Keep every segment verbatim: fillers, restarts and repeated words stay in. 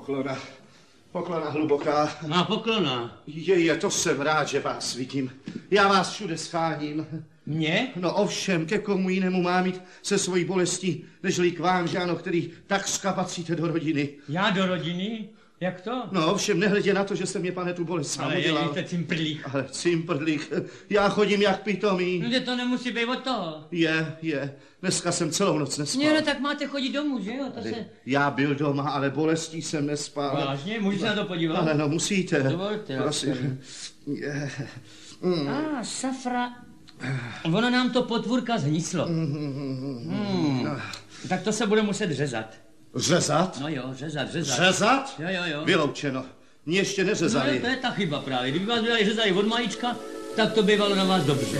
Poklona. Poklona hluboká. Má poklona. Je, je, to jsem rád, že vás vidím. Já vás všude scháním. Mě? No ovšem, ke komu jinému má mít se svojí bolestí, nežli k vám, že ano, který takřka patříte do rodiny. Já do rodiny? Jak to? No ovšem, nehledě na to, že jsem mě, pane, tu bolest sám udělal. Ale je cimprlík. Ale cimprlík, já chodím jak pitomý. No, že to nemusí být od toho. Je, je. Dneska jsem celou noc nespal. Ne, no tak máte chodit domů, že jo? To se... Já byl doma, ale bolestí jsem nespal. Vážně? Můžu se na to podívat? Ale no, musíte. Dovolte. Prosím. Mm. A, ah, safra... Ono nám to potvůrka zhníslo. Hmm. Tak to se bude muset řezat. Řezat? No jo, řezat, řezat. Řezat? Jo, jo, jo. Vyloučeno. Mě ještě neřezali. No to je ta chyba právě. Kdyby vás byli řezali od malička, tak to bývalo na vás dobře.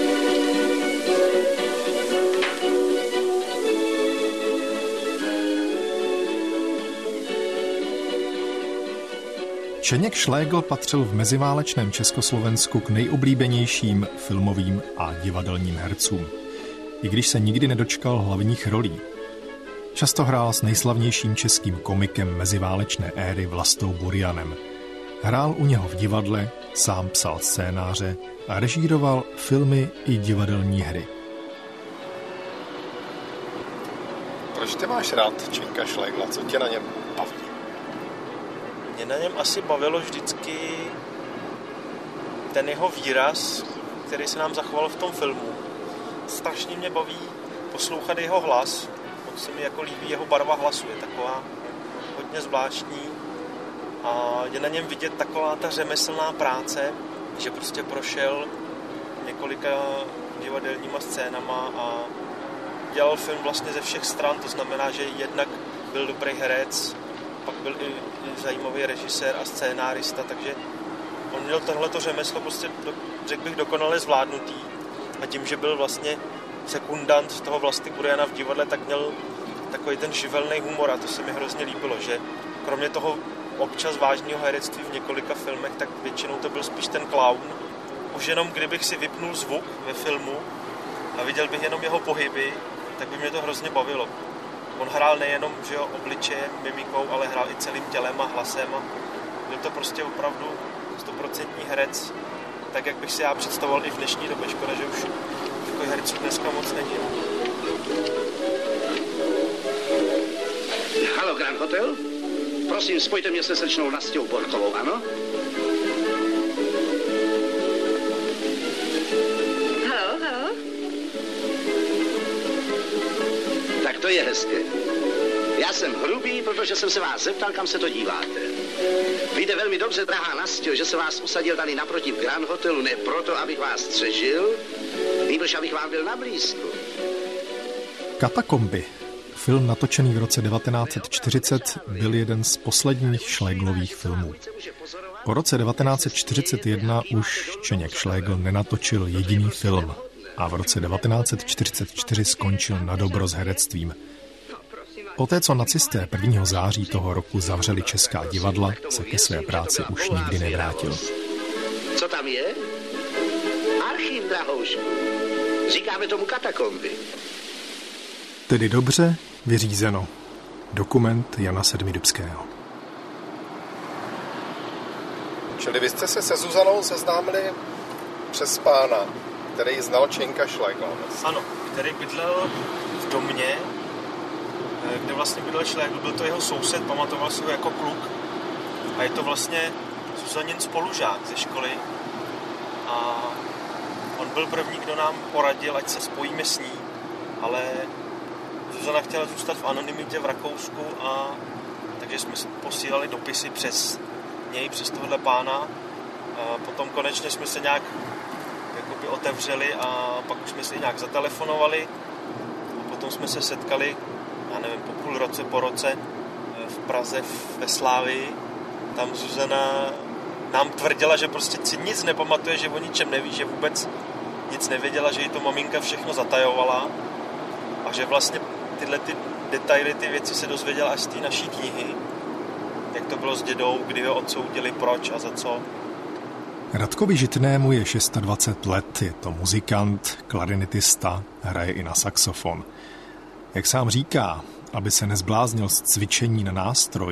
Čeněk Šlégl patřil v meziválečném Československu k nejoblíbenějším filmovým a divadelním hercům, i když se nikdy nedočkal hlavních rolí. Často hrál s nejslavnějším českým komikem meziválečné éry Vlastou Burianem. Hrál u něho v divadle, sám psal scénáře a režíroval filmy i divadelní hry. Proč ty máš rád Čenka Šlégla? Co tě na něm baví? Mě na něm asi bavilo vždycky ten jeho výraz, který se nám zachoval v tom filmu. Strašně mě baví poslouchat jeho hlas. Moc se mi jako líbí jeho barva hlasu. Je taková hodně zvláštní. A je na něm vidět taková ta řemeslná práce, že prostě prošel několika divadelníma scénama a dělal film vlastně ze všech stran. To znamená, že jednak byl dobrý herec, pak byl i, i zajímavý režisér a scénárista, takže on měl tohleto řemeslo prostě, do, řekl bych, dokonale zvládnutý. A tím, že byl vlastně sekundant toho Vlasty Buriana v divadle, tak měl takový ten živelný humor a to se mi hrozně líbilo, že kromě toho občas vážného herectví v několika filmech, tak většinou to byl spíš ten klaun. Už jenom kdybych si vypnul zvuk ve filmu a viděl bych jenom jeho pohyby, tak by mě to hrozně bavilo. On hrál nejenom, že jo, obličejem, mimikou, ale hrál i celým tělem a hlasem. A byl to prostě opravdu stoprocentní herec, tak jak bych si já představoval i v dnešní době. Škoda, že už takových herců dneska moc není. Halo, Grand Hotel? Prosím, spojte mě se slečnou Nastěou Borkovou, ano? Halo, halo? Tak to je hezké. Já jsem hrubý, protože jsem se vás zeptal, kam se to díváte. Víte velmi dobře, drahá Nastěo, že se vás usadil tady naproti v Grand Hotelu ne proto, abych vás střežil, nýbrž abych vám byl na blízku. Katakomby, film natočený v roce devatenáct set čtyřicet, byl jeden z posledních Šléglových filmů. Po roce devatenáct set čtyřicet jedna už Čeněk Šlégl nenatočil jediný film a v roce devatenáct set čtyřicet čtyři skončil nadobro s herectvím. Poté, co nacisté prvního září toho roku zavřeli česká divadla, se ke své práci už nikdy nevrátil. Co tam je? Archiv, drahoušku. Říkáme tomu katakomby. Tedy dobře, vyřízeno. Dokument Jana Sedmidubského. Čili vy jste se se Zuzanou seznámili přes pána, který znal Čenka Šlégla. Ano, který bydlel v domě, kde vlastně bydlel Šlégl, byl to jeho soused, pamatoval si ho jako kluk. A je to vlastně Zuzanin spolužák ze školy. A on byl první, kdo nám poradil, ať se spojíme s ní, ale Zuzana chtěla zůstat v anonymitě v Rakousku, a takže jsme posílali dopisy přes něj, přes tohle pána. A potom konečně jsme se nějak jakoby otevřeli a pak už jsme si nějak zatelefonovali. A potom jsme se setkali, já nevím, po půl roce, po roce v Praze ve Slávii. Tam Zuzana nám tvrdila, že prostě nic nepamatuje, že o ničem neví, že vůbec nic nevěděla, že jí to maminka všechno zatajovala a že vlastně tyhle ty detaily, ty věci se dozvěděla až z té naší knihy. Jak to bylo s dědou, kdy ho odsoudili, proč a za co. Radkovi Žitnému je dvacet šest let, je to muzikant, klarinetista, hraje i na saxofon. Jak sám říká, aby se nezbláznil z cvičení na nástroj,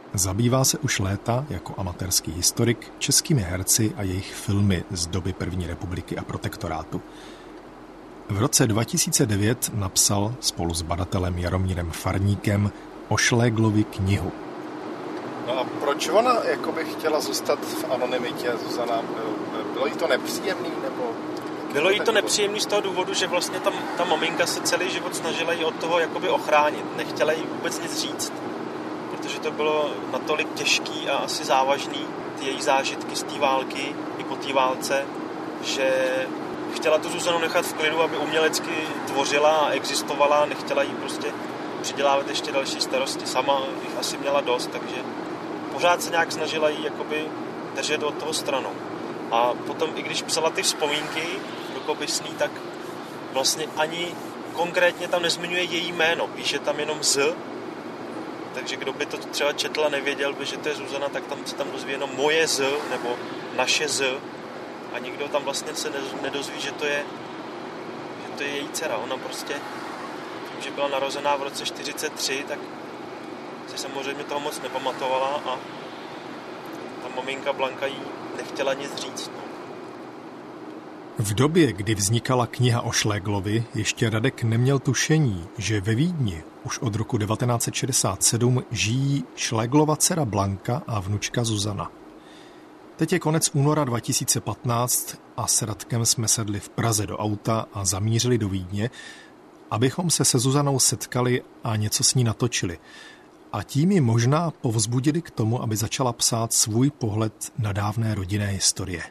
Zabývá se už léta jako amatérský historik českými herci a jejich filmy z doby první republiky a protektorátu. V roce dva tisíce devět napsal spolu s badatelem Jaromírem Farníkem o Šléglovi knihu. No a proč ona jakoby chtěla zůstat v anonymitě, Zuzana? Bylo jí to nepříjemný, nebo... Bylo jí to nepříjemný z toho důvodu, že vlastně tam ta maminka se celý život snažila jí od toho jakoby ochránit. Nechtěla jí vůbec nic říct, protože to bylo natolik těžký a asi závažný, ty její zážitky z té války i po té válce, že chtěla tu Zuzanu nechat v klidu, aby umělecky tvořila a existovala, nechtěla jí prostě přidělávat ještě další starosti. Sama jich asi měla dost, takže pořád se nějak snažila jí jakoby držet od toho stranou. A potom, i když psala ty vzpomínky rukopisný, tak vlastně ani konkrétně tam nezmiňuje její jméno. Píše tam jenom Z, takže kdo by to třeba četl a nevěděl by, že to je Zuzana, tak tam se tam dozví jenom moje Z nebo naše Z. A nikdo tam vlastně se nedozví, že to je, že to je její dcera. Ona prostě, tím, že byla narozená v roce čtyřicet tři, tak si samozřejmě toho moc nepamatovala a ta maminka Blanka jí nechtěla nic říct. No. V době, kdy vznikala kniha o Šléglovi, ještě Radek neměl tušení, že ve Vídni už od roku devatenáct set šedesát sedm žijí Šléglova dcera Blanka a vnučka Zuzana. Teď je konec února dva tisíce patnáct a s Radkem jsme sedli v Praze do auta a zamířili do Vídně, abychom se se Zuzanou setkali a něco s ní natočili. A tím ji možná povzbudili k tomu, aby začala psát svůj pohled na dávné rodinné historie.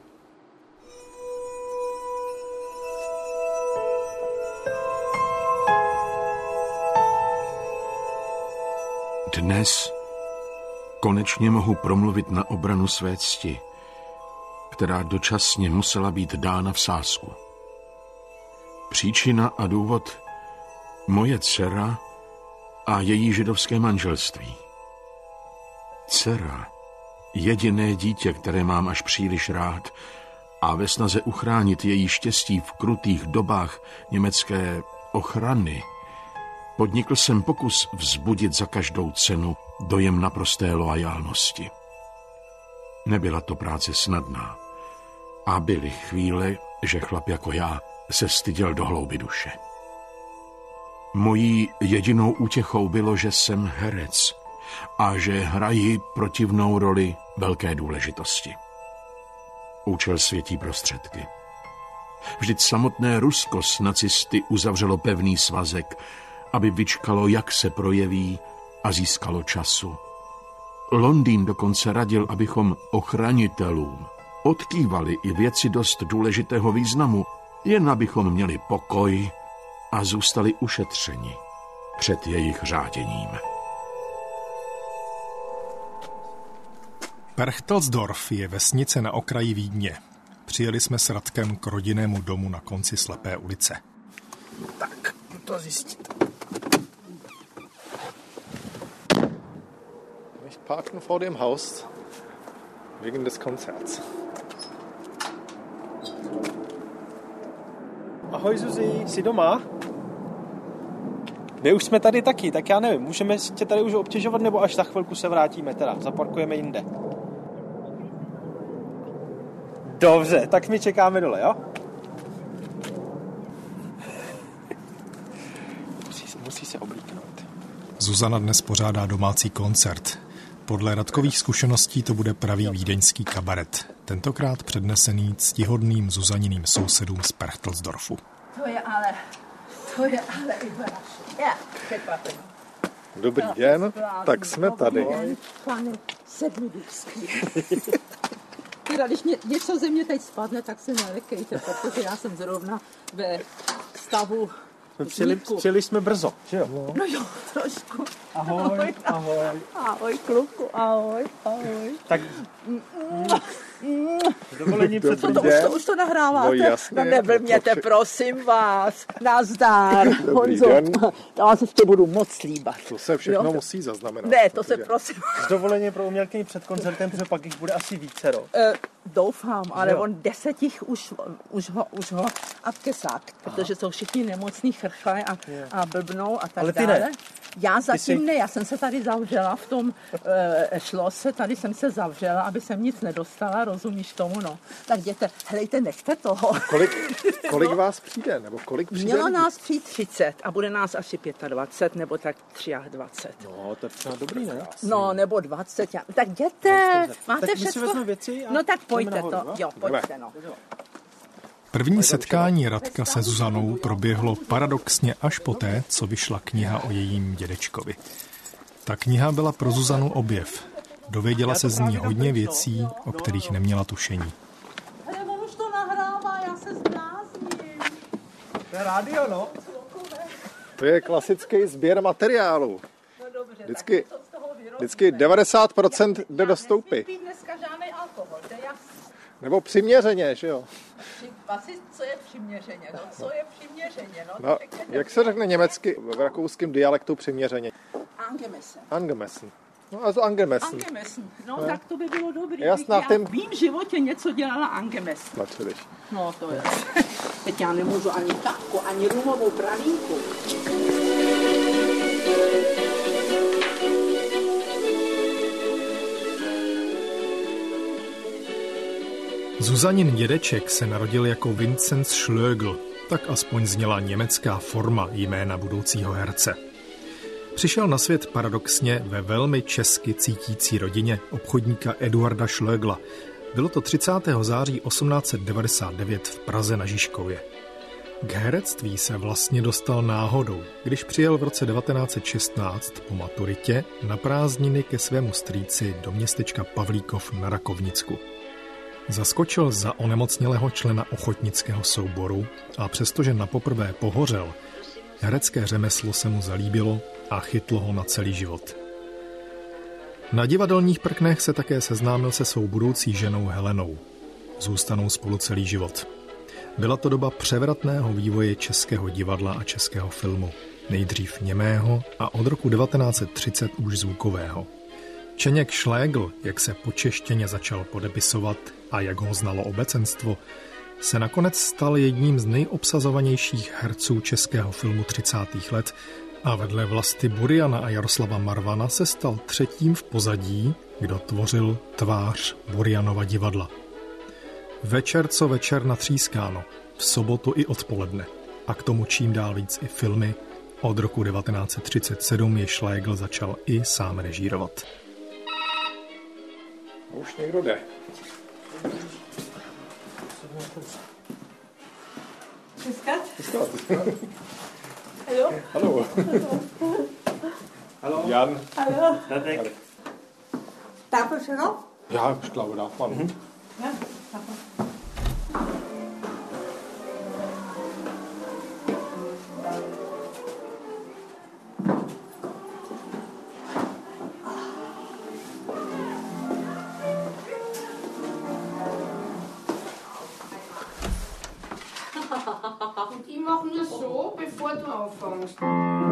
Dnes konečně mohu promluvit na obranu své cti, která dočasně musela být dána v sázku. Příčina a důvod moje dcera a její židovské manželství. Dcera, jediné dítě, které mám až příliš rád, a ve snaze uchránit její štěstí v krutých dobách německé ochrany, podnikl jsem pokus vzbudit za každou cenu dojem naprosté loajálnosti. Nebyla to práce snadná a byly chvíle, že chlap jako já se styděl do hlouby duše. Mojí jedinou útěchou bylo, že jsem herec a že hraji protivnou roli velké důležitosti. Účel světí prostředky. Vždyť samotné Rusko s nacisty uzavřelo pevný svazek, aby vyčkalo, jak se projeví, a získalo času. Londýn dokonce radil, abychom ochranitelům odkývali i věci dost důležitého významu, jen abychom měli pokoj a zůstali ušetřeni před jejich řáděním. Perchtelsdorf je vesnice na okraji Vídně. Přijeli jsme s Radkem k rodinnému domu na konci slepé ulice. Tak, to zjistit. Ich parken vor dem Haus wegen des Konzerts. Ahoj Zuzi, jsi doma? My už jsme tady taky, tak já nevím, můžeme tě tady už obtěžovat, nebo až za chvilku se vrátíme teda, zaparkujeme jinde. Dobře, tak my čekáme dole, jo? Musí, musí se oblíknout. Zuzana dnes pořádá domácí koncert. Podle Radkových zkušeností to bude pravý vídeňský kabaret. Tentokrát přednesený ctihodným Zuzaniným sousedům z Perchtelsdorfu. To je ale, to je ale i já, překvapení. Dobrý no, den, tak jsme tady. Den, pane Sedmidůvský. Teda, když ně, něco ze mě teď spadne, tak se nelekejte, protože já jsem zrovna ve stavu Přijeli, přijeli jsme brzo, že jo? No, no jo, trošku. Ahoj, ahoj. Ahoj, kluku, ahoj, ahoj. Tak dovolení před to, to, už, to už to nahráváte? No jasně. No neblbněte, prosím vás. Nazdar. Honzo, já vás ještě budu moc líbat. To se všechno jo? musí zaznamenat. Ne, to se prosím. S dovolením pro umělkyni před koncertem, protože pak jich bude asi vícero. Uh, doufám, ale jo. on desetich už, už ho, už ho abkesák, protože jsou všichni nemocní, chrchlé a, a blbnou a tak ale ty dále. Ne. Já zatím ne, já jsem se tady zavřela v tom e, šlose, tady jsem se zavřela, aby jsem nic nedostala, rozumíš tomu, no. Tak jděte, helejte, nechte toho. Kolik, kolik vás přijde, nebo kolik přijde? Mělo nás přijít třicet a bude nás asi dvacet pět nebo tak dvacet tři. No, to je třeba dobrý, ne? No, nebo dvacet, já, tak jděte, no, máte tak všechno? Věci a no tak pojďte nahoru, to, no? jo, pojďte, no. První setkání Radka se Zuzanou proběhlo paradoxně až poté, co vyšla kniha o jejím dědečkovi. Ta kniha byla pro Zuzanu objev. Dověděla se z ní hodně věcí, o kterých neměla tušení. Ale on už to nahrává, já se zblázním. To je rádio, no. To je klasický sběr materiálu. Vždycky, vždycky devadesát procent jde do stoupy. Dneska žádný alkohol, to je jasný. Nebo přiměřeně, že jo? Asi, co je přiměřeně, no, co je přiměřeně, no. No, jak se řekne německy v rakouském dialektu přiměřeně? Angemessen. Angemessen. No, also angemessen. Angemessen, no, no tak to by bylo dobrý. Jasná, já tím... v mým životě něco dělala angemessen. Natürlich. No, to je. Teď já nemůžu ani kapku, ani rumovou pralínku. Zuzanin dědeček se narodil jako Vinzenz Schlögl, tak aspoň zněla německá forma jména budoucího herce. Přišel na svět paradoxně ve velmi česky cítící rodině obchodníka Eduarda Schlögla. Bylo to třicátého září osmnáct set devadesát devět v Praze na Žižkově. K herectví se vlastně dostal náhodou, když přijel v roce devatenáct set šestnáct po maturitě na prázdniny ke svému strýci do městečka Pavlíkov na Rakovnicku. Zaskočil za onemocnělého člena ochotnického souboru a přestože napoprvé pohořel, herecké řemeslo se mu zalíbilo a chytlo ho na celý život. Na divadelních prknech se také seznámil se svou budoucí ženou Helenou. Zůstanou spolu celý život. Byla to doba převratného vývoje českého divadla a českého filmu. Nejdřív němého a od roku devatenáct set třicet už zvukového. Čeněk Šlégl, jak se po češtěně začal podepisovat a jak ho znalo obecenstvo, se nakonec stal jedním z nejobsazovanějších herců českého filmu třicátých let a vedle Vlasty Buriana a Jaroslava Marvana se stal třetím v pozadí, kdo tvořil tvář Burianova divadla. Večer co večer natřískáno, v sobotu i odpoledne a k tomu čím dál víc i filmy. Od roku devatenáct set třicet sedm je Šlégl začal i sám režírovat. Už někdo jde. Přeskat? Přeskat. Hallo? Hallo. Hallo. Jan. Hallo. Radek. Darf ich noch? Ja, ich glaube, darf man. Mhm. Ja, darf man. Die machen das so, bevor du anfängst.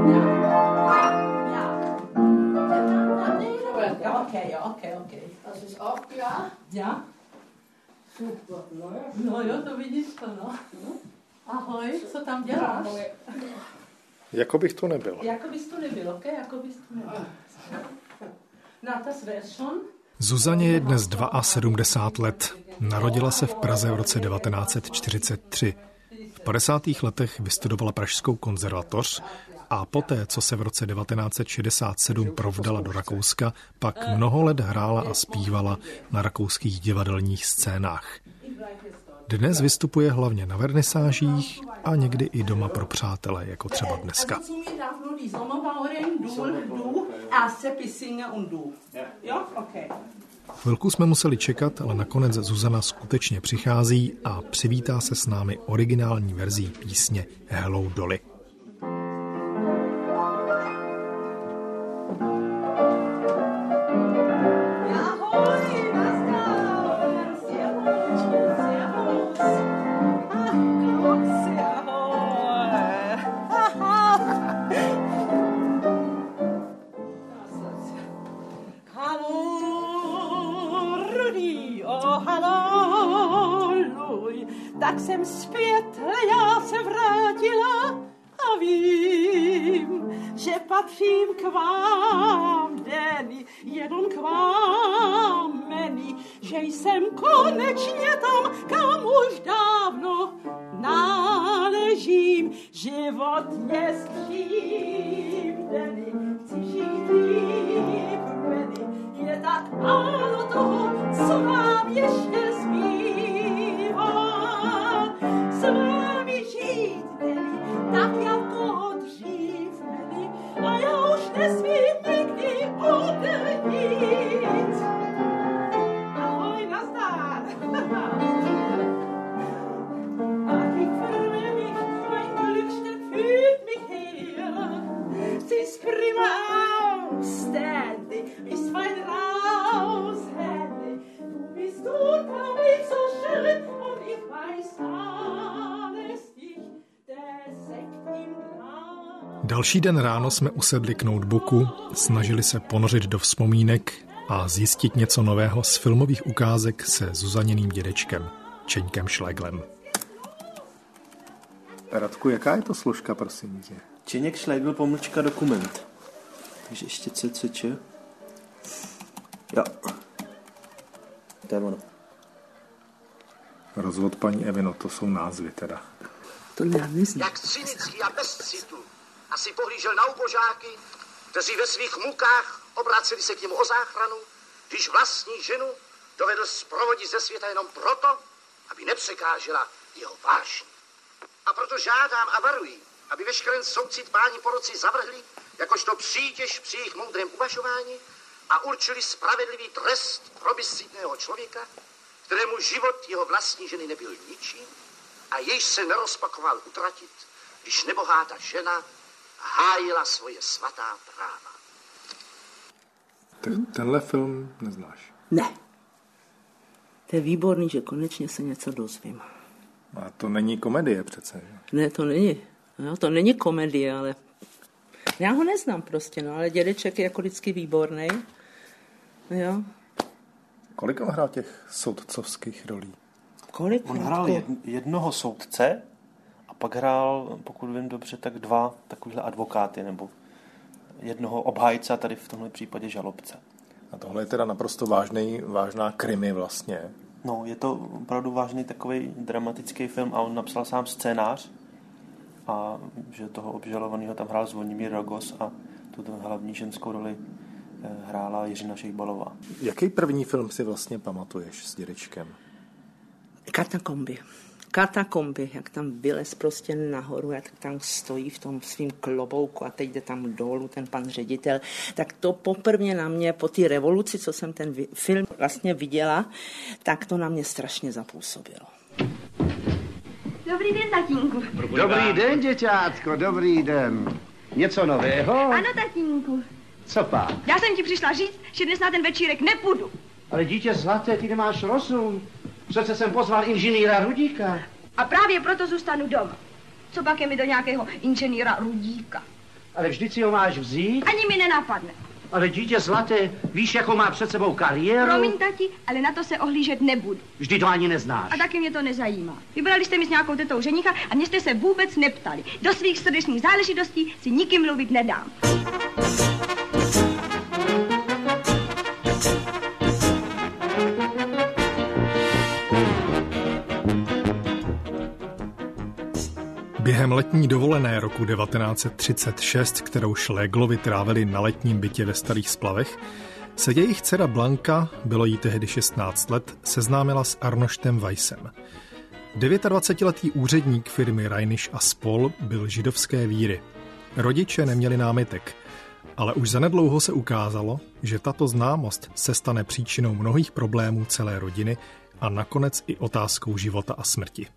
Ja, okay, ja, okay, okay. Das ist auch klar. Ja. Super, no ja. No jo, to vidíš to, no. Ahoj, co tam děláš? Jako bych tu nebyl. Jako bys tu nebyl, ok? Jako bys tu nebyl. Na das wär's schon. Zuzaně je dnes sedmdesát dva let. Narodila se v Praze v roce devatenáct set čtyřicet tři. V padesátých letech vystudovala Pražskou konzervatoř a poté, co se v roce devatenáct set šedesát sedm provdala do Rakouska, pak mnoho let hrála a zpívala na rakouských divadelních scénách. Dnes vystupuje hlavně na vernisážích a někdy i doma pro přátele, jako třeba dneska. Chvilku jsme museli čekat, ale nakonec Zuzana skutečně přichází a přivítá se s námi originální verzí písně Hello Dolly. Tak jsem zpět, já se vrátila a vím, že patřím k vám, Denny, jenom k vám, Manny, že jsem konečně tam, kam už dávno náležím. Život je střím, Denny, chci žít líp, Manny, je tak málo toho, co vám ještě zbývá. S vámi žít, Denny, tak jako dřív, Manny, a já už nesmím nikdy odejít. Ahoj, nazdar. Ach, ich freue mich, mein Glückstück führt mich her. Siehst prima aus, Dandy, ist fein raus, Handy. Du bist unglaublich so schön und ich weiß alles dich, der Sekt im Glas. Další den ráno jsme usedli k notebooku, snažili se ponořit do vzpomínek a zjistit něco nového z filmových ukázek se Zuzaněným dědečkem, Čeňkem Šléglem. Radku, jaká je to složka, prosím tě? Čeněk Šlégl pomlčka dokument. Takže ještě C C Č. Jo. To je ono. Rozvod paní Evino, to jsou názvy teda. To já neznám. Jak cynický a bez citu asi pohlížel na ubožáky, kteří ve svých mukách obraceli se k němu o záchranu, když vlastní ženu dovedl zprovodit ze světa jenom proto, aby nepřekážela jeho vášni. A proto žádám a varuji, aby veškerý soucit páni poroci zavrhli, jakožto přítěž při jejich moudrém uvažování a určili spravedlivý trest pro bezcitného člověka, kterému život jeho vlastní ženy nebyl ničím a jejž se nerozpakoval utratit, když nebohátá žena hájila svoje svatá práva. Ten, tenhle film neznáš? Ne. To je výborný, že konečně se něco dozvím. A to není komedie přece. Ne, to není. No, to není komedie, ale já ho neznám prostě, no, ale dědeček je jako vždycky výborný. Jo. Kolik on hrál těch soudcovských rolí? Kolik? On hrál jednoho soudce a pak hrál, pokud vím dobře, tak dva takovýhle advokáty nebo jednoho obhájce a tady v tomhle případě žalobce. A tohle je teda naprosto vážný, vážná krimi vlastně. No, je to opravdu vážný takový dramatický film a on napsal sám scénář a že toho obžalovaného tam hrál Zvonimír Rogos a tu hlavní ženskou roli hrála Jiřina Šejbalová. Jaký první film si vlastně pamatuješ s dědečkem? Katakomby. Katakomby, jak tam vylez prostě nahoru, jak tam stojí v tom svým klobouku a teď jde tam dolů ten pan ředitel, tak to poprvé na mě, po té revoluci, co jsem ten film vlastně viděla, tak to na mě strašně zapůsobilo. Dobrý den, tatínku. Dobrý den, děťátko, dobrý den. Něco nového? Ano, tatínku. Co pak? Já jsem ti přišla říct, že dnes na ten večírek nepůjdu. Ale dítě zlaté, ty nemáš rozum. Přece jsem pozval inženýra Rudíka. A právě proto zůstanu doma. Co pak je mi do nějakého inženýra Rudíka? Ale vždyť si ho máš vzít. Ani mi nenapadne. Ale dítě zlaté, víš, jakou má před sebou kariéru? Promiň, tati, ale na to se ohlížet nebudu. Vždyť to ani neznáš. A taky mě to nezajímá. Vybrali jste mi s nějakou tetou ženicha a mě jste se vůbec neptali. Do svých srdečních záležitostí si nikým mluvit nedám. Během letní dovolené roku devatenáct set třicet šest, kterou Šléglovi trávili na letním bytě ve Starých Splavech, se jejich dcera Blanka, bylo jí tehdy šestnáct let, seznámila s Arnoštem Weissem. dvacetidevítiletý úředník firmy Reinisch a spol byl židovské víry. Rodiče neměli námitek, ale už zanedlouho se ukázalo, že tato známost se stane příčinou mnohých problémů celé rodiny a nakonec i otázkou života a smrti.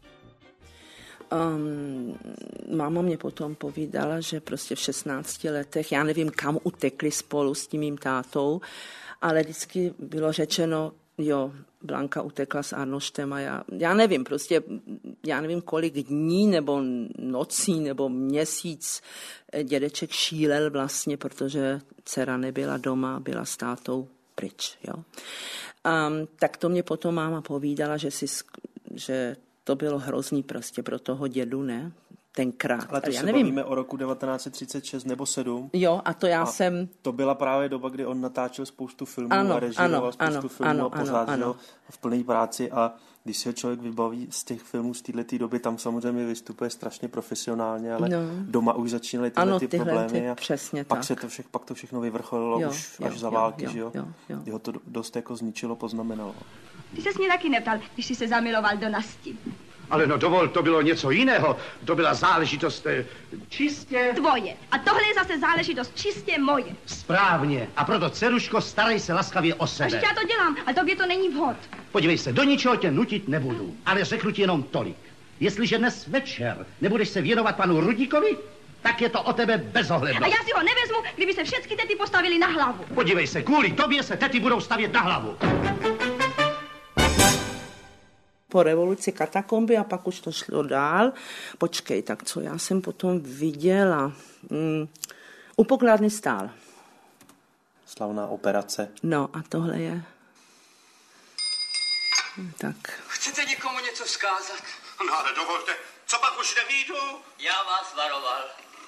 Um, máma mě potom povídala, že prostě v šestnácti letech, já nevím, kam utekli spolu s tím mým tátou, ale vždycky bylo řečeno, jo, Blanka utekla s Arnoštem a já, já nevím, prostě já nevím, kolik dní nebo nocí nebo měsíc dědeček šílel vlastně, protože dcera nebyla doma, byla s tátou pryč, jo. Um, tak to mě potom máma povídala, že si, že to bylo hrozný prostě pro toho dědu, ne? tenkrát. Ale to já se nevím. bavíme o roku devatenáct set třicet šest nebo sedm. Jo, a to já a jsem... To byla právě doba, kdy on natáčel spoustu filmů ano, a režíroval ano, spoustu ano, filmů ano, a pořád ano, ano. v plné práci a když se člověk vybaví z těch filmů z této doby, tam samozřejmě vystupuje strašně profesionálně, ale no. doma už začínaly tyhle ano, ty tyhle problémy ty, a přesně pak, tak. se to vše, pak to všechno vyvrcholilo jo, už jo, až za jo, války, jo, že jo? jo, jo. Jeho to dost jako zničilo, poznamenalo. Ty ses mě taky neptal, když jsi se zamiloval do Nasti. Ale no dovol, to bylo něco jiného. To byla záležitost eh, čistě... Tvoje. A tohle je zase záležitost čistě moje. Správně. A proto, dceruško, starej se laskavě o sebe. Až já to dělám, ale tobě to není vhod. Podívej se, do ničeho tě nutit nebudu, ale řeknu ti jenom tolik. Jestliže dnes večer nebudeš se věnovat panu Rudíkovi, tak je to o tebe bezohlednost. A já si ho nevezmu, kdyby se všechny tety postavili na hlavu. Podívej se, kvůli tobě se tety budou stavět na hlavu. Po revoluci katakomby a pak už to šlo dál. Počkej, tak co já jsem potom viděla? Mm, u pokladny stál. Slavná operace. No a tohle je... Tak. Chcete někomu něco vzkázat? No ale dovolte, co pak už nevídu? Já vás varoval.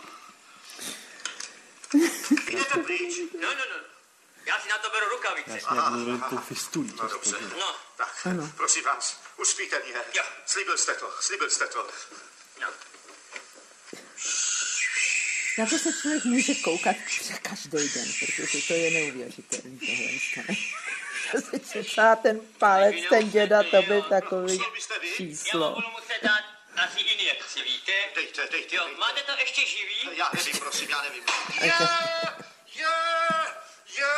Jdete pryč? No, no, no. Já si na to beru rukavice. Já si jak mluvil tou fistulí. No dobře. No. Tak, ano. Prosím vás, uspíte mě. Jo. Slíbil jste to, slíbil jste to. No. Na to se člověk může koukat každý den, protože to je neuvěřitelný tohle. Se česá ten palec, ten děda, to byl takový číslo. Já budu muset dát asi injekci, víte? Dejte, dejte. Jo, máte to ještě živý? Já nevím, prosím, já nevím. Je, je, je,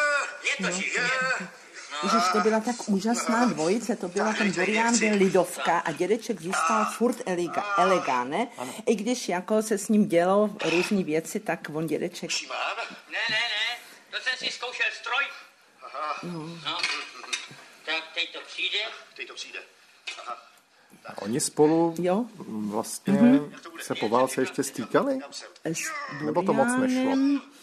je to živý. Ježiš, to byla tak úžasná dvojice, to byla, ten Burian byl lidovka a dědeček zůstal furt eliga, elegane, i když jako se s ním dělo různý věci, tak on dědeček... Ne, ne, ne, to jsem si zkoušel stroj. Aha. No. No. Tak teď to přijde. Teď to přijde. Aha. Oni spolu jo? vlastně mm-hmm. se po válce ještě stýkali? Nebo to moc nešlo?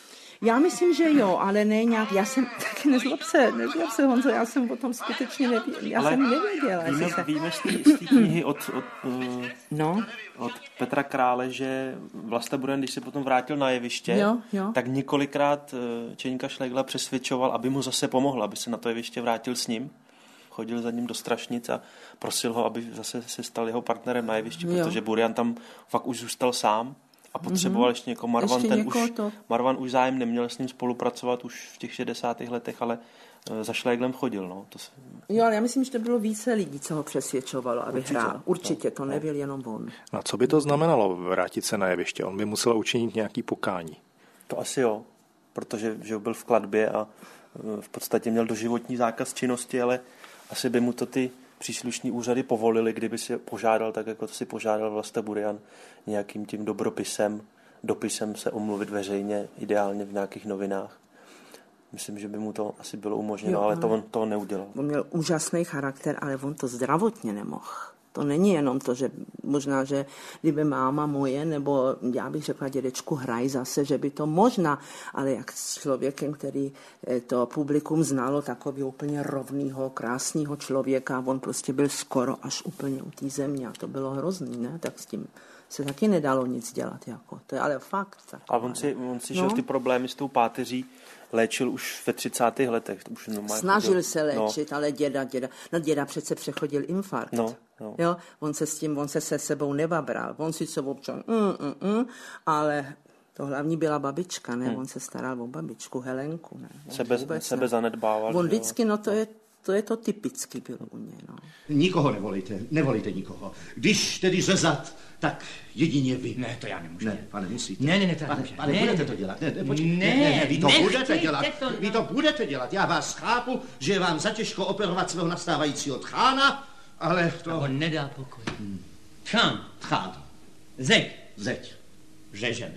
Já myslím, že jo, ale ne nějak, já jsem taky nezlob se, nezlob se, Honzo, já jsem o tom skutečně nevěděla, já ale jsem nevěděla. Víme, se... víme z té knihy od, od, uh, no. od Petra Krále, že Vlasta Burian, když se potom vrátil na jeviště, jo, jo. tak několikrát uh, Čeňka Šlegla přesvědčoval, aby mu zase pomohl, aby se na to jeviště vrátil s ním. Chodil za ním do Strašnic a prosil ho, aby zase se stal jeho partnerem na jevišti, jo. Protože Burian tam fakt už zůstal sám. A potřeboval mm-hmm. ještě někoho. Marwan, ještě ten už, to... Marwan už zájem neměl s ním spolupracovat už v těch šedesátých letech, ale za Šléglem chodil. No. To se... Jo, ale já myslím, že to bylo více lidí, co ho přesvědčovalo, aby Určitě. hrál. Určitě, to nebyl jenom on. No co by to znamenalo vrátit se na jeviště? On by musel učinit nějaký pokání. To asi jo, protože že byl v klatbě a v podstatě měl doživotní zákaz činnosti, ale asi by mu to ty příslušní úřady povolili, kdyby si požádal, tak jako to si požádal Vlasta Burian, nějakým tím dobropisem, dopisem se omluvit veřejně, ideálně v nějakých novinách. Myslím, že by mu to asi bylo umožněno, jo, ale to on to neudělal. On měl úžasný charakter, ale on to zdravotně nemohl. To není jenom to, že možná, že kdyby máma moje, nebo já bych řekla dědečku hraj zase, že by to možná, ale jak s člověkem, který to publikum znalo, takový úplně rovnýho, krásného člověka, on prostě byl skoro až úplně u té země a to bylo hrozný, ne? Tak s tím se taky nedalo nic dělat, jako. To je ale fakt. A on si, on si no? šel ty problémy s tou páteří, léčil už ve třicátých letech. Už Snažil chodil. se léčit, no. ale děda, děda, no děda přece přechodil infarkt. No, no. Jo, on se s tím, on se se sebou nebabral. On si se občan, mm, mm, mm, ale to hlavní byla babička, ne? Hmm. On se staral o babičku, Helenku, ne? Sebe, sebe zanedbával. On vždycky, no to je, to je to typicky bylo u něj, no. Nikoho nevolíte, nevolíte nikoho. Když tedy řezat, tak jedině vy. Ne, to já nemůžu. Ne, pane, musíte. Ne, ne, ne, to pane, ne, pane, ne, budete ne, to dělat. Ne, ne, počkej, ne, ne, ne, ne, vy to budete dělat. To, vy to budete dělat. Já vás chápu, že je vám zatěžko operovat svého nastávajícího tchána, ale to... A on nedá pokoj. Hmm. Tchán. Tchán. Zeď. Zeď. Řežeme.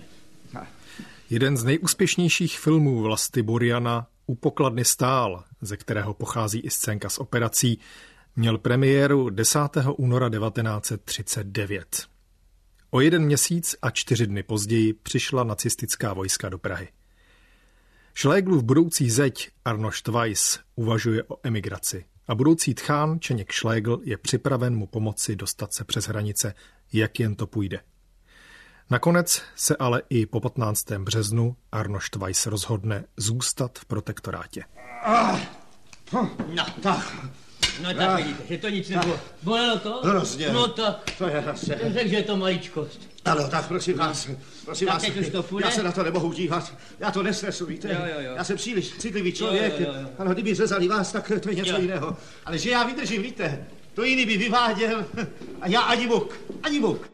Jeden z nejúspěšnějších filmů Vlasty Buriana U pokladny stál, ze kterého pochází i scénka z operací, měl premiéru desátého února devatenáct set třicet devět. O jeden měsíc a čtyři dny později přišla nacistická vojska do Prahy. Šléglův budoucí zeď Arnošt Weiss uvažuje o emigraci a budoucí tchán Čeněk Šlégl je připraven mu pomoci dostat se přes hranice, jak jen to půjde. Nakonec se ale i po patnáctého březnu Arnošt Weiss rozhodne zůstat v protektorátě. Ah, no, tak. No tak ah, vidíte, že to nic nebylo. Bolelo to? Hrozně. No tak. To je hrozně. Takže je to maličkost. Ano, tak prosím vás, prosím tak vás, teď už to půjde? Já se na to nemohu dívat, já to nesnesu, víte. Jo, jo, jo. Já jsem příliš citlivý člověk, jo, jo, jo. Ano, kdyby řezali vás, tak to je něco jo. jiného. Ale že já vydržím, víte, to jiný by vyváděl a já ani vuk, ani vuk.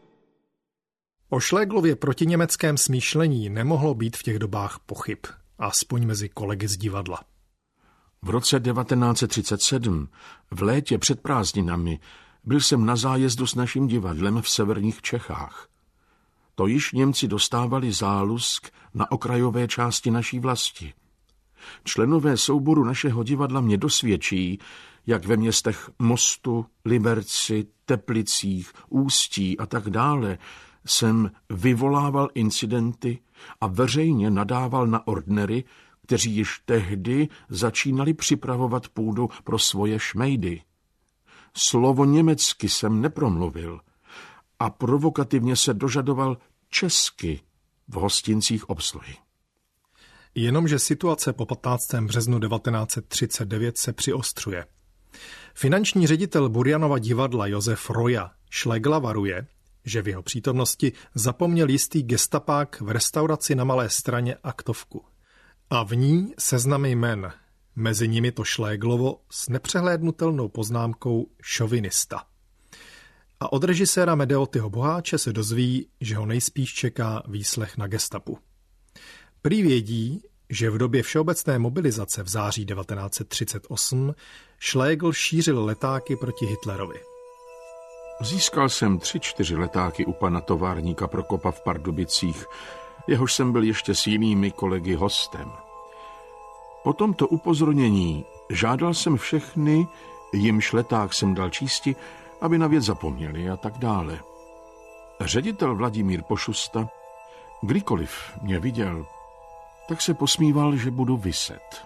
O Šléglově protiněmeckém smýšlení nemohlo být v těch dobách pochyb, aspoň mezi kolegy z divadla. V roce devatenáct set třicet sedm, v létě před prázdninami, byl jsem na zájezdu s naším divadlem v severních Čechách. To již Němci dostávali zálusk na okrajové části naší vlasti. Členové souboru našeho divadla mě dosvědčí, jak ve městech Mostu, Liberci, Teplicích, Ústí a tak dále jsem vyvolával incidenty a veřejně nadával na ordnery, kteří již tehdy začínali připravovat půdu pro svoje šmejdy. Slovo německy jsem nepromluvil a provokativně se dožadoval česky v hostincích obsluhy. Jenomže situace po patnáctého březnu devatenáct set třicet devět se přiostřuje. Finanční ředitel Burjanova divadla Josef Roja Šlégla varuje, že v jeho přítomnosti zapomněl jistý gestapák v restauraci na Malé Straně aktovku. A v ní seznamy jmen, mezi nimi to Šléglovo s nepřehlédnutelnou poznámkou šovinista. A od režiséra Medeotyho Boháče se dozví, že ho nejspíš čeká výslech na gestapu. Prý vědí, že v době všeobecné mobilizace v září devatenáct set třicet osm Šlégl šířil letáky proti Hitlerovi. Získal jsem tři, čtyři letáky u pana továrníka Prokopa v Pardubicích, jehož jsem byl ještě s jinými kolegy hostem. Po tomto upozornění žádal jsem všechny, jimž leták jsem dal čísti, aby na věc zapomněli a tak dále. Ředitel Vladimír Pošusta, kdykoliv mě viděl, tak se posmíval, že budu viset.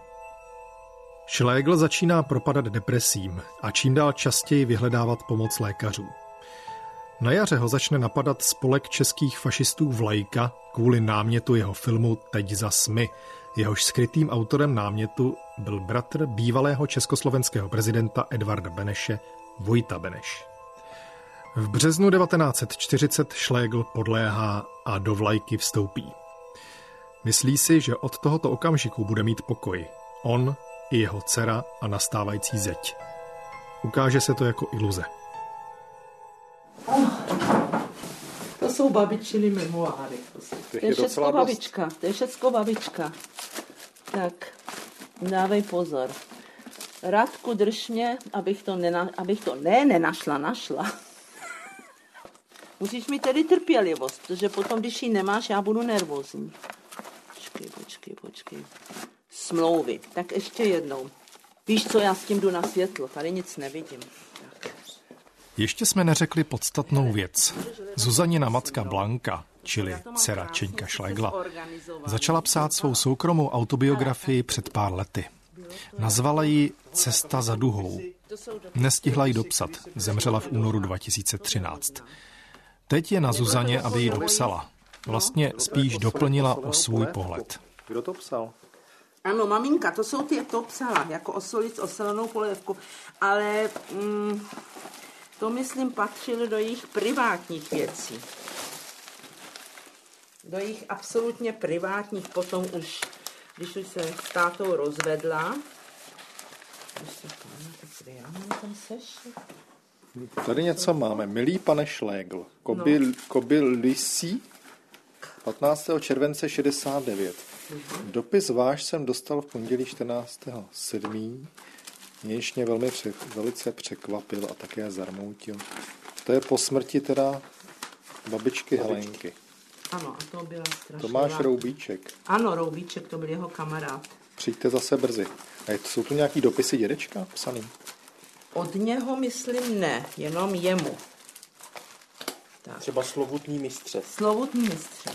Šlégl začíná propadat depresím a čím dál častěji vyhledávat pomoc lékařů. Na jaře ho začne napadat spolek českých fašistů Vlajka kvůli námětu jeho filmu Teď zas my. Jehož skrytým autorem námětu byl bratr bývalého československého prezidenta Edvarda Beneše, Vojta Beneš. V březnu devatenáct set čtyřicet Šlégl podléhá a do Vlajky vstoupí. Myslí si, že od tohoto okamžiku bude mít pokoj. On i jeho dcera a nastávající zeď. Ukáže se to jako iluze. Oh, to jsou babičiny memoáry. To je všecko babička, to je všecko babička. Tak, dávej pozor. Radku, drž mě, abych to, nena, abych to ne, nenašla, našla. Musíš mi tedy trpělivost, protože potom, když ji nemáš, já budu nervózní. Počkej, počkej, počkej. Smlouvy. Tak ještě jednou. Víš co, já s tím jdu na světlo, tady nic nevidím. Tak. Ještě jsme neřekli podstatnou věc. Zuzanina matka Blanka, čili dcera Čeňka Šlégla, začala psát svou soukromou autobiografii před pár lety. Nazvala ji Cesta za duhou. Nestihla ji dopsat, zemřela v únoru dva tisíce třináct. Teď je na Zuzaně, aby ji dopsala. Vlastně spíš doplnila o svůj pohled. Kdo to psal? Ano, maminka, to jsou ty, to psala, jako osolic, oselenou polévku, ale mm, to, myslím, patřilo do jejich privátních věcí. Do jejich absolutně privátních, potom už, když už se s tátou rozvedla. Tady něco máme. Milý pane Šlégl, Kobyl, no. Kobylisí, patnáctého července šedesát devět. Dopis váš jsem dostal v pondělí čtrnáctého sedmého Nějž mě velmi pře, velice překvapil a také zarmoutil. To je po smrti teda babičky Helenky. Ano, a to byla strašná. Tomáš Roubíček. Ano, Roubíček, to byl jeho kamarád. Přijďte zase brzy. A jsou tu nějaký dopisy dědečka psaný? Od něho, myslím, ne, jenom jemu. Tak. Třeba slovutní mistře. Slovutní mistře.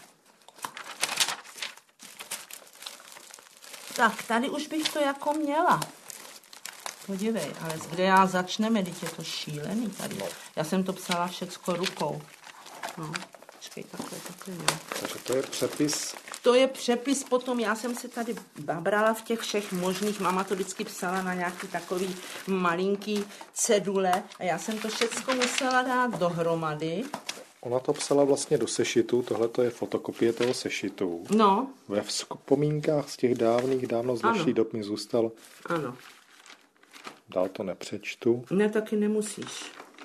Tak, tady už bych to jako měla. Podívej, ale kde já začneme, teď je to šílený tady. Já jsem to psala všecko rukou. No, Počkej, takhle, takhle, jo. Takže to je přepis. To je přepis potom, já jsem se tady babrala v těch všech možných, máma to vždycky psala na nějaký takový malinký cedule a já jsem to všecko musela dát dohromady. Ona to psala vlastně do sešitu, tohle to je fotokopie toho sešitu. No. Ve vzpomínkách z těch dávných, dávno z další dob mi zůstal. Ano. Dál to nepřečtu. Ne, taky nemusíš.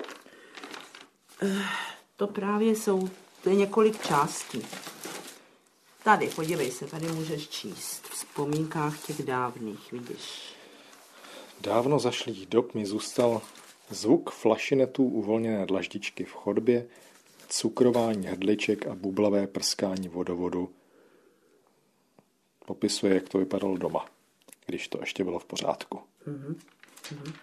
To právě jsou, to je několik částí. Tady, podívej se, tady můžeš číst. V vzpomínkách těch dávných, vidíš. Dávno zašlých dob mi zůstal zvuk flašinetů uvolněné dlaždičky v chodbě, cukrování hrdliček a bublavé prskání vodovodu. Popisuje, jak to vypadalo doma, když to ještě bylo v pořádku. Mm-hmm. Mm-hmm.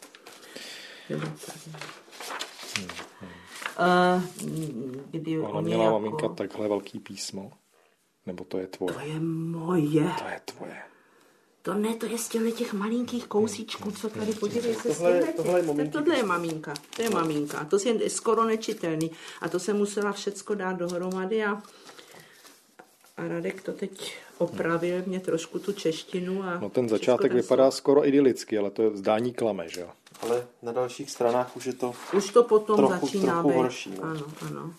Uh, kdy Ona měla jako... maminka takhle velký písmo? Nebo to je tvoje? To je moje. To je tvoje. To ne, to je z těch malinkých kousíčků, co tady, podívej se. Tohle, tohle, je to, tohle je maminka. To je maminka. A to je skoro nečitelný. A to se musela všecko dát dohromady a, a Radek to teď opravil mě trošku tu češtinu. A no ten začátek vypadá skoro idylicky, ale to je zdání klame, že jo? Ale na dalších stranách už je to Už to potom trochu, začíná trochu být. horší. No. Ano, ano.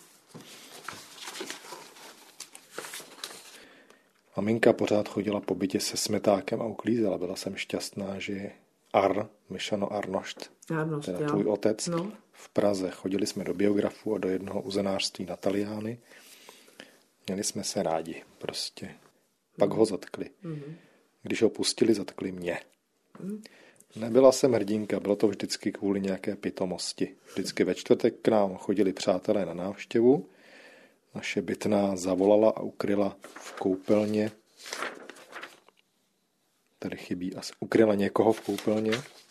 Maminka pořád chodila po bytě se smetákem a uklízela. Byla jsem šťastná, že Ar, myšano Arnošt, Arnošt, teda jo. tvůj otec, no. v Praze. Chodili jsme do biografu a do jednoho uzenářství na Taliány. Měli jsme se rádi, prostě. Pak ho zatkli. Mm-hmm. Když ho pustili, zatkli mě. Mm. Nebyla jsem hrdinka, bylo to vždycky kvůli nějaké pitomosti. Vždycky ve čtvrtek k nám chodili přátelé na návštěvu. Naše bytná zavolala a ukryla v koupelně. Tady chybí asi. Ukryla někoho v koupelně.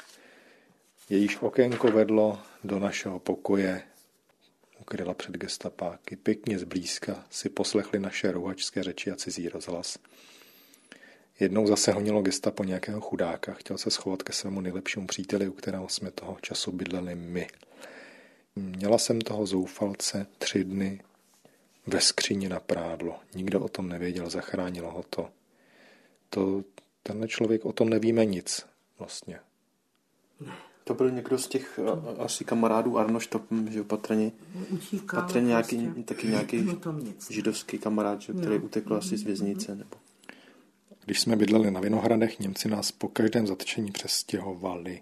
Jejíž okénko vedlo do našeho pokoje. Ukryla před gestapáky. Pěkně zblízka si poslechli naše rouhačské řeči a cizí rozhlas. Jednou zase honilo gestapo nějakého chudáka. Chtěl se schovat ke svému nejlepšímu příteli, u kterého jsme toho času bydleli my. Měla jsem toho zoufalce tři dny ve skříni na prádlo. Nikdo o tom nevěděl, zachránilo ho to. to. Tenhle člověk, o tom nevíme nic vlastně. Ne. To byl někdo z těch a, asi kamarádů Arnošta, že patrně, patrně nějaký, prostě. Taky nějaký židovský kamarád, že, který no. utekl asi z věznice. Nebo... Když jsme bydleli na Vinohradech, Němci nás po každém zatčení přestěhovali.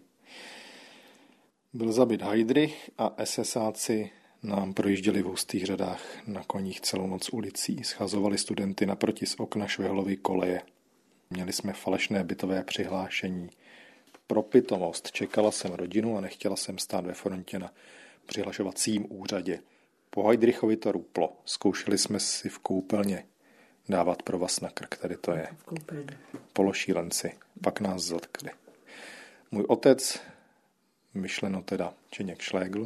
Byl zabit Heydrich a esesáci nám projížděli v hustých řadách na koních celou noc ulicí. Schazovali studenty naproti z okna Švehlovy koleje. Měli jsme falešné bytové přihlášení. Pro pitomost čekala jsem rodinu a nechtěla jsem stát ve frontě na přihlašovacím úřadě. Po Heydrichovi to ruplo. Zkoušeli jsme si v koupelně dávat provaz na krk. Tady to je. Pološílenci. Pak nás zatkli. Můj otec, myšleno teda Čeněk Šlégl,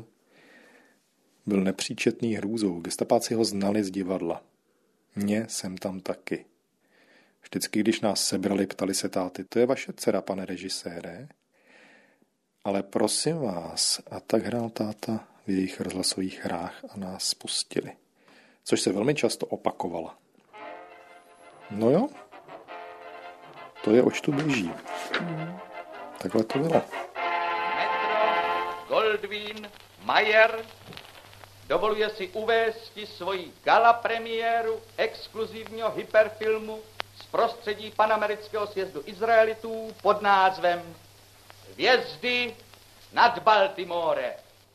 byl nepříčetný hrůzou. Gestapáci ho znali z divadla. Mě jsem tam taky. Vždycky, když nás sebrali, ptali se táty, to je vaše dcera, pane režisére? Ale prosím vás, a tak hrál táta v jejich rozhlasových hrách a nás pustili. Což se velmi často opakovalo. No jo, to je oč tu běží. Hmm. Takhle to bylo. Metro, Goldwyn, Mayer dovoluje si uvést svoji gala premiéru exkluzivního hyperfilmu z prostředí Panamerického sjezdu Izraelitů pod názvem Hvězdy nad Baltimore.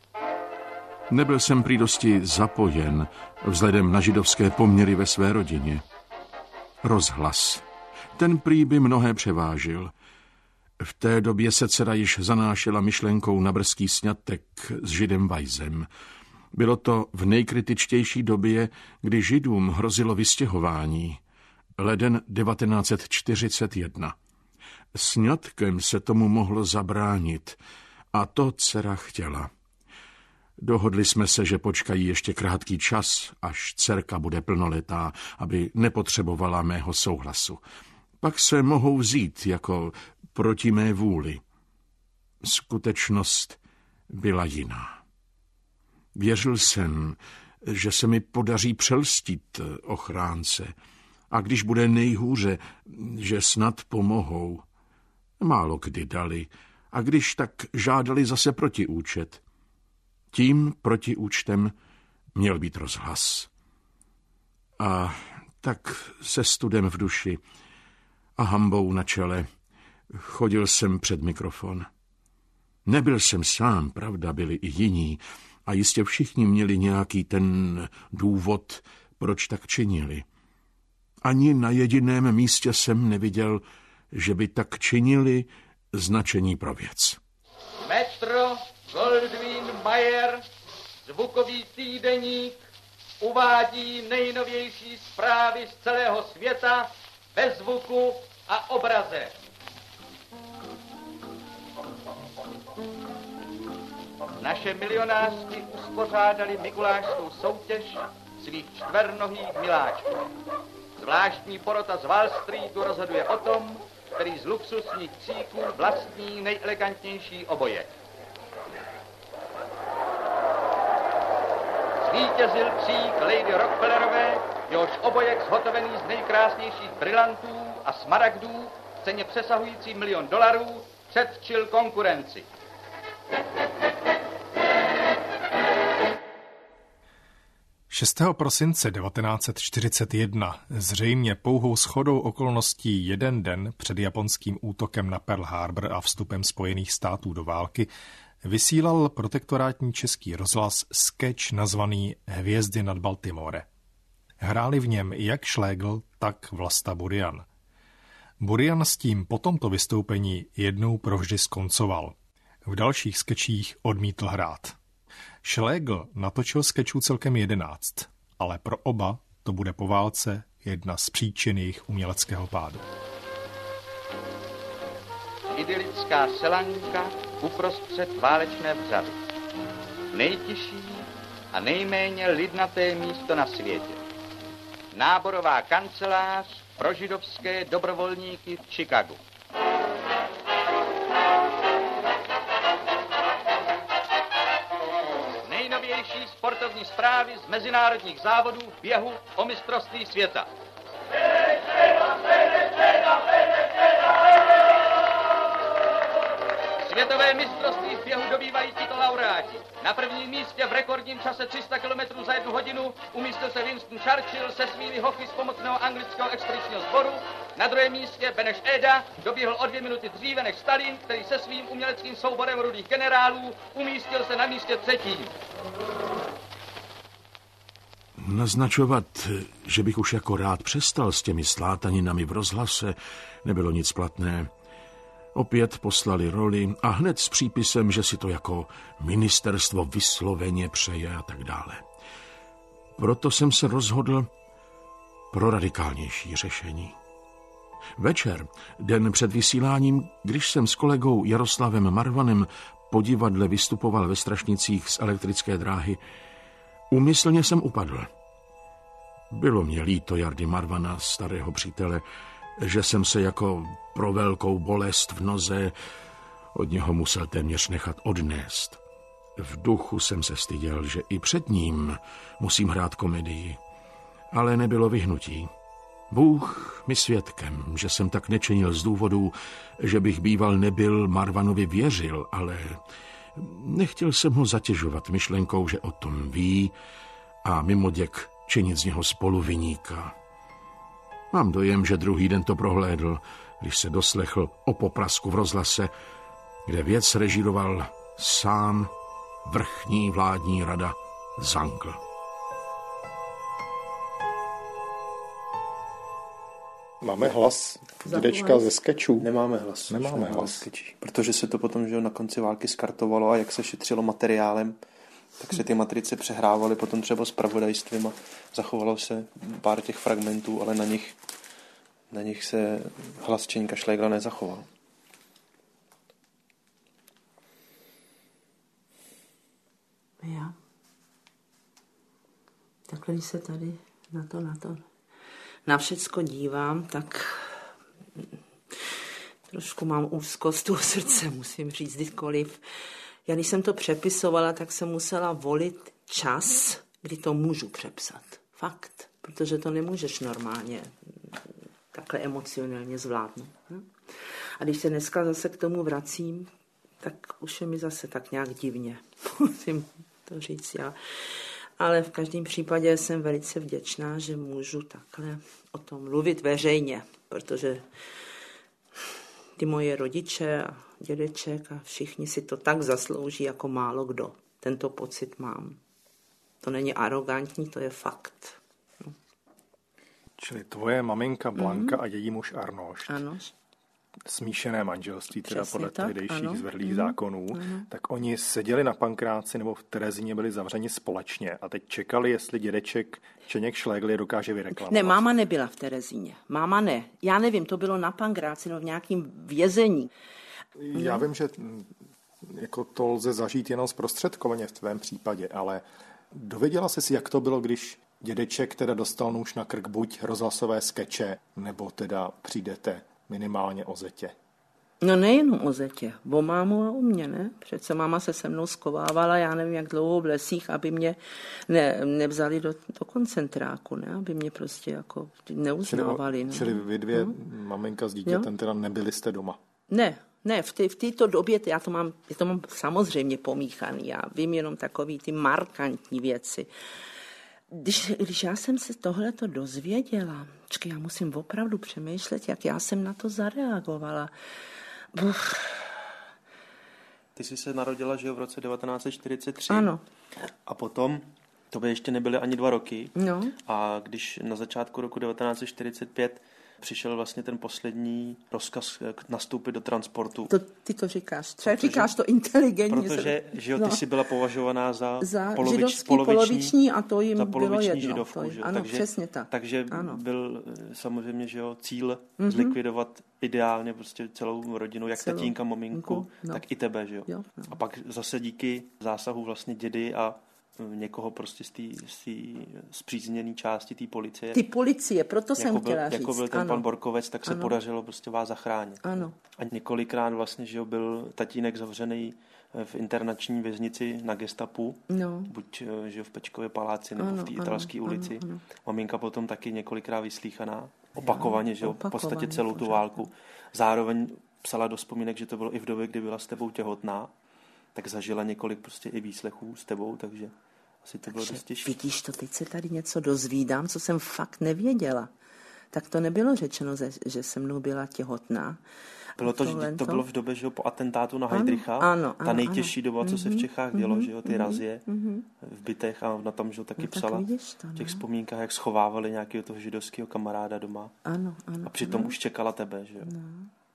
Nebyl jsem prý dosti zapojen vzhledem na židovské poměry ve své rodině. Rozhlas. Ten prý by mnohé převážil. V té době se dcera již zanášela myšlenkou na brzký sňatek s židem Weissem. Bylo to v nejkritičtější době, kdy židům hrozilo vystěhování. Leden devatenáct set čtyřicet jedna. Sňatkem se tomu mohlo zabránit a to dcera chtěla. Dohodli jsme se, že počkají ještě krátký čas, až dcerka bude plnoletá, aby nepotřebovala mého souhlasu. Pak se mohou vzít jako proti mé vůli. Skutečnost byla jiná. Věřil jsem, že se mi podaří přelstit ochránce. A když bude nejhůře, že snad pomohou. Málo kdy dali. A když tak žádali zase protiúčet. Tím protiúčtem měl být rozhlas. A tak se studem v duši a hambou na čele chodil jsem před mikrofon. Nebyl jsem sám, pravda, byli i jiní a jistě všichni měli nějaký ten důvod, proč tak činili. Ani na jediném místě jsem neviděl, že by tak činili značení pro věc. Metro Goldwyn Mayer, zvukový týdeník, uvádí nejnovější zprávy z celého světa bez zvuku a obraze. Naše milionářky uspořádali mikulášskou soutěž svých čtvernohých miláčků. Zvláštní porota z Wall Streetu rozhoduje o tom, který z luxusních cíků vlastní nejelegantnější obojek. Zvítězil cík Lady Rockefellerové, jehož obojek zhotovený z nejkrásnějších brilantů a smaragdů v ceně přesahující milion dolarů předčil konkurenci. šestého prosince devatenáct set čtyřicet jedna, zřejmě pouhou shodou okolností jeden den před japonským útokem na Pearl Harbor a vstupem Spojených států do války, vysílal protektorátní český rozhlas sketch nazvaný Hvězdy nad Baltimore. Hráli v něm jak Schlegel, tak Vlasta Burian. Burian s tím po tomto vystoupení jednou provždy skoncoval. V dalších skečích odmítl hrát. Schlegel natočil skečů celkem jedenáct, ale pro oba to bude po válce jedna z příčin jejich uměleckého pádu. Idylická selanka uprostřed válečné vřavy. Nejtižší a nejméně lidnaté místo na světě. Náborová kancelář pro židovské dobrovolníky v Chicagu. Nejnovější sportovní zprávy z mezinárodních závodů v běhu o mistrovství světa. Světové mistrovství v běhu dobývají tito laureáti. Na prvním místě v rekordním čase tři sta kilometrů za jednu hodinu umístil se Winston Churchill se svými hochy z pomocného anglického expedičního sboru. Na druhém místě Beneš Eda doběhl o dvě minuty dříve než Stalin, který se svým uměleckým souborem rudých generálů umístil se na místě třetím. Naznačovat, že bych už jako rád přestal s těmi slátaninami v rozhlase, nebylo nic platné. Opět poslali roli a hned s přípisem, že si to jako ministerstvo vysloveně přeje a tak dále. Proto jsem se rozhodl pro radikálnější řešení. Večer, den před vysíláním, když jsem s kolegou Jaroslavem Marvanem po divadle vystupoval ve Strašnicích z elektrické dráhy, úmyslně jsem upadl. Bylo mě líto Jardy Marvana, starého přítele, že jsem se jako pro velkou bolest v noze od něho musel téměř nechat odnést. V duchu jsem se styděl, že i před ním musím hrát komedii, ale nebylo vyhnutí. Bůh mi svědkem, že jsem tak nečinil z důvodu, že bych býval nebyl Marvanovi věřil, ale nechtěl jsem ho zatěžovat myšlenkou, že o tom ví a mimoděk činit z něho spoluviníka. Mám dojem, že druhý den to prohlédl, když se doslechl o poprasku v rozhlase, kde věc režíroval sám vrchní vládní rada Zankl. Máme hlas dědečka ze skečů? Nemáme hlas. Nemáme hlas. Skečí, protože se to potom že na konci války skartovalo a jak se šetřilo materiálem, tak se ty matrice přehrávaly potom třeba s zpravodajstvím a zachovalo se pár těch fragmentů, ale na nich, na nich se hlas Čeňka Šlégla nezachoval. Já. Takhle, když se tady na to, na to, na všecko dívám, tak trošku mám úzkost u srdce, musím říct, kdykoliv. Já když jsem to přepisovala, tak jsem musela volit čas, kdy to můžu přepsat. Fakt. Protože to nemůžeš normálně takhle emocionálně zvládnout. Hm? A když se dneska zase k tomu vracím, tak už je mi zase tak nějak divně. Musím to říct já. Ale v každém případě jsem velice vděčná, že můžu takhle o tom mluvit veřejně, protože ty moje rodiče a dědeček a všichni si to tak zaslouží jako málo kdo. Tento pocit mám. To není arrogantní, to je fakt. No. Čili tvoje maminka Blanka mm. a její muž Arnošt. Ano. Smíšené manželství, teda Přesně podle tak, tehdejších ano. zvrhlých mm. zákonů, ano. tak oni seděli na Pankráci nebo v Terezíně, byli zavřeni společně a teď čekali, jestli dědeček Čeněk Šlégl je dokáže vyreklamovat. Ne, máma nebyla v Terezíně. Máma ne. Já nevím, to bylo na Pankráci, no v nějakém vězení. Já vím, že jako to lze zažít jenom zprostředkovaně v tvém případě, ale dověděla jsi si, jak to bylo, když dědeček teda dostal nůž na krk, buď rozhlasové skeče, nebo teda přijdete minimálně o zetě? No nejenom o zetě, o mámu a o mě, ne? Přece máma se se mnou skovávala, já nevím, jak dlouho v lesích, aby mě ne, nevzali do, do koncentráku, ne? Aby mě prostě jako neuznávali. Čili, ne? čili vy dvě, no. maminka s dítětem, jo? teda nebyli jste doma? Ne, ne, v, té, v této době já to, mám, já to mám samozřejmě pomíchaný, já vím jenom takový ty markantní věci. Když, když já jsem se tohleto dozvěděla, čekaj, já musím opravdu přemýšlet, jak já jsem na to zareagovala. Uf. Ty jsi se narodila, že jo, v roce devatenáct set čtyřicet tři. Ano. A potom, to by ještě nebyly ani dva roky. No. A když na začátku roku devatenáct set čtyřicet pět přišel vlastně ten poslední rozkaz nastoupit do transportu. To, ty to říkáš. Třeba protože, říkáš to inteligentně. Protože, že jo, ty no. jsi byla považovaná za, za polovič, židovský poloviční, poloviční a to jim za bylo jedno. židovku, To je, že jo? Ano, takže, přesně tak. Takže ano. byl samozřejmě, že jo, cíl mm-hmm. zlikvidovat ideálně prostě celou rodinu, jak Celou. tatínka, maminku, no. tak i tebe, že jo? jo no. A pak zase díky zásahu vlastně dědy a někoho prostě z té zpřízněné části té policie. Ty policie, proto jako jsem byl, chtěla říct. Jako byl ten ano. pan Borkovec, tak se ano. podařilo prostě vás zachránit. Ano. A několikrát vlastně, že jo, byl tatínek zavřený v internační věznici na gestapu, no. buď že jo, v Pečkově paláci nebo ano, v té Italské ulici. Ano, ano. Maminka potom taky několikrát vyslýchaná, opakovaně, že jo, v podstatě celou tu pořád. válku. Zároveň psala do vzpomínek, že to bylo i v době, kdy byla s tebou těhotná, tak zažila několik prostě i výslechů s tebou, takže asi to bylo dost těžké. Vidíš to, teď se tady něco dozvídám, co jsem fakt nevěděla. Tak to nebylo řečeno, že se mnou byla těhotná. Bylo to, to, to bylo v době, že jo, po atentátu na Heydricha, ano, ta nejtěžší ano. doba, co se v Čechách dělo, mm-hmm, že jo, ty mm-hmm, razie mm-hmm. v bytech a na tom, že jo, taky no, psala tak to, v těch no. vzpomínkách, jak schovávali nějakého toho židovského kamaráda doma. Ano, ano. A přitom ano. už čekala tebe, že jo. No.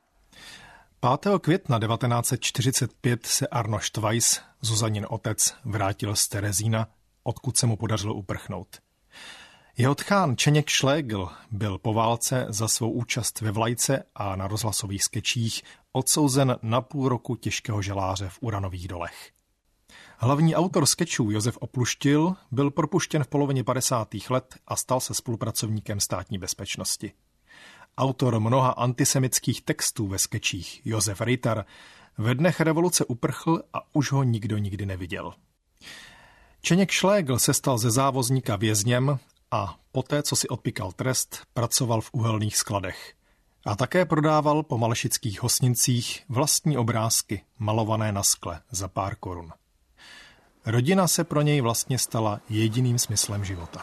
pátého května devatenáct set čtyřicet pět se Arnošt Weiss, Zuzanin otec, vrátil z Terezína, odkud se mu podařilo uprchnout. Jeho tchán Čeněk Šlégl byl po válce za svou účast ve Vlajce a na rozhlasových skečích odsouzen na půl roku těžkého žaláře v uranových dolech. Hlavní autor skečů Josef Opluštil byl propuštěn v polovině padesátých let a stal se spolupracovníkem Státní bezpečnosti. Autor mnoha antisemických textů ve skečích Josef Ritter ve dnech revoluce uprchl a už ho nikdo nikdy neviděl. Čeněk Šlégl se stal ze závozníka vězněm a poté, co si odpíkal trest, pracoval v uhelných skladech. A také prodával po malešických hosnincích vlastní obrázky malované na skle za pár korun. Rodina se pro něj vlastně stala jediným smyslem života.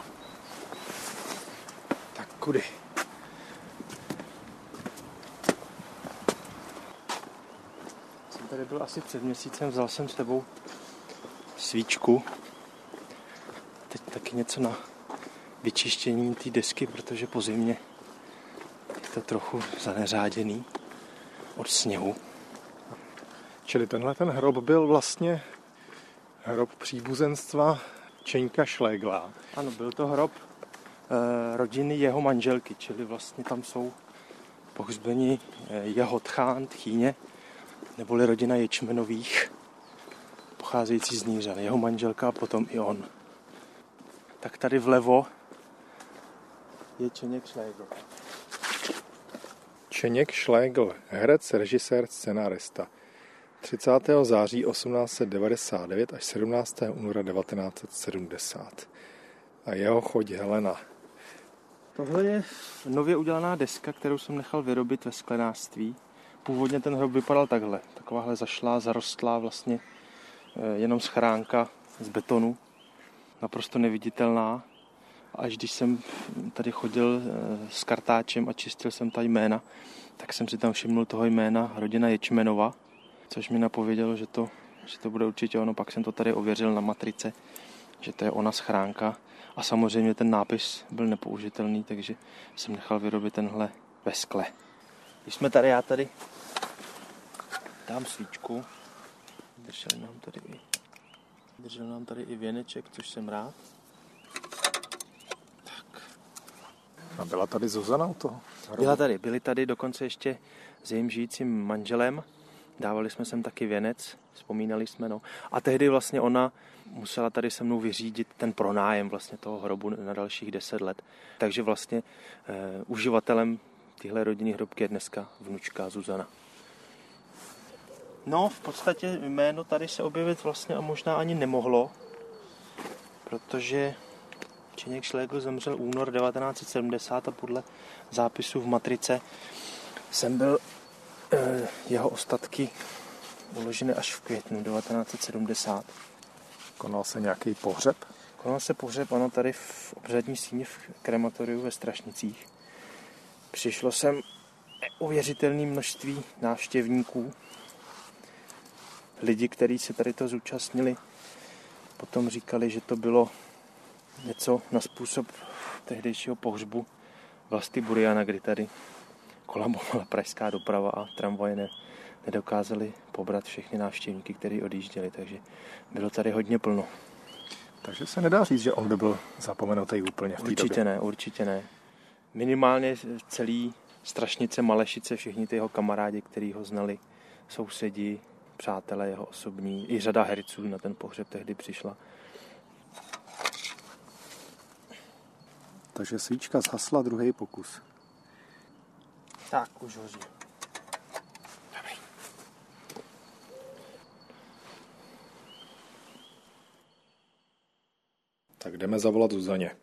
Tak kudy? Jsem tady byl asi před měsícem, vzal jsem s tebou svíčku. Teď taky něco na vyčištění té desky, protože po zimě je to trochu zaneřáděný od sněhu. Čili tenhle ten hrob byl vlastně hrob příbuzenstva Čeňka Šlégla. Ano, byl to hrob e, rodiny jeho manželky, čili vlastně tam jsou pohřbeni e, jeho tchán, tchýně, neboli rodina Ječmenových, pocházející z Nířan, jeho manželka a potom i on. Tak tady vlevo je Čeněk Šlégl. Čeněk Šlégl, herec, režisér, scenárista. třicátého září osmnáct set devadesát devět až sedmnáctého února devatenáct set sedmdesát. A jeho choď Helena. Tohle je nově udělaná deska, kterou jsem nechal vyrobit ve sklenářství. Původně ten hrob vypadal takhle. Takováhle zašlá, zarostlá vlastně jenom schránka z betonu. Naprosto neviditelná. Až když jsem tady chodil s kartáčem a čistil jsem ta jména, tak jsem si tam všimnul toho jména rodina Ječmenova, což mi napovědělo, že to, že to bude určitě ono. Pak jsem to tady ověřil na matrice, že to je ona schránka. A samozřejmě ten nápis byl nepoužitelný, takže jsem nechal vyrobit tenhle ve skle. Když jsme tady, já tady dám svíčku. Držel nám tady i, držel nám tady i věneček, což jsem rád. Tak. A byla tady Zuzana u toho? Byla tady, byli tady dokonce ještě s jejím žijícím manželem. Dávali jsme sem taky věnec, vzpomínali jsme, no. A tehdy vlastně ona musela tady se mnou vyřídit ten pronájem vlastně toho hrobu na dalších deset let. Takže vlastně e, uživatelem téhle rodinné hrobky je dneska vnučka Zuzana. No, v podstatě jméno tady se objevit vlastně a možná ani nemohlo, protože Čeněk Šlégl zemřel únor devatenáct set sedmdesát a podle zápisu v matrice jsem byl e, jeho ostatky uloženy až v květnu devatenáct set sedmdesát. Konal se nějaký pohřeb? Konal se pohřeb, ano, tady v obřadní síni v krematoriu ve Strašnicích. Přišlo sem uvěřitelné množství návštěvníků. Lidi, kteří se tady to zúčastnili, potom říkali, že to bylo něco na způsob tehdejšího pohřbu Vlasty Buriana, kdy tady kolabovala pražská doprava a tramvaje ne, nedokázali pobrat všechny návštěvníky, kteří odjížděli, takže bylo tady hodně plno. Takže se nedá říct, že on by byl zapomenutý úplně v té Určitě době. ne, určitě ne. Minimálně celý Strašnice, Malešice, všichni ty jeho kamarádi, kteří ho znali, sousedi, přátelé jeho osobní, i řada herců na ten pohřeb tehdy přišla. Takže svíčka zhasla, druhý pokus. Tak, už hoří. Dobrý. Tak jdeme zavolat Zuzaně.